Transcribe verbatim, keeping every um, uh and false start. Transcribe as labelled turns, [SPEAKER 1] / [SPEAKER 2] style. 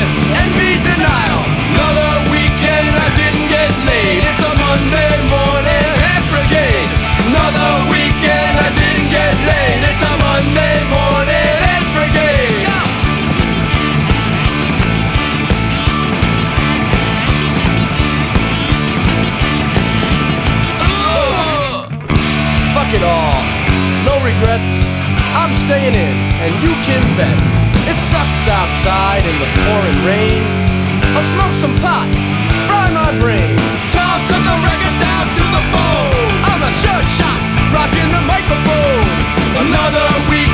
[SPEAKER 1] sadness, envy, denial. Another weekend I didn't get laid. It's a Monday morning at brigade. Another weekend I didn't get laid. It's a Monday morning at brigade. Fuck it all, no regrets. I'm staying in, and you can bet it sucks outside in the pouring rain. I'll smoke some pot, fry my brain. Tom took the record down to the bone. I'm a sure shot, rocking the microphone. Another week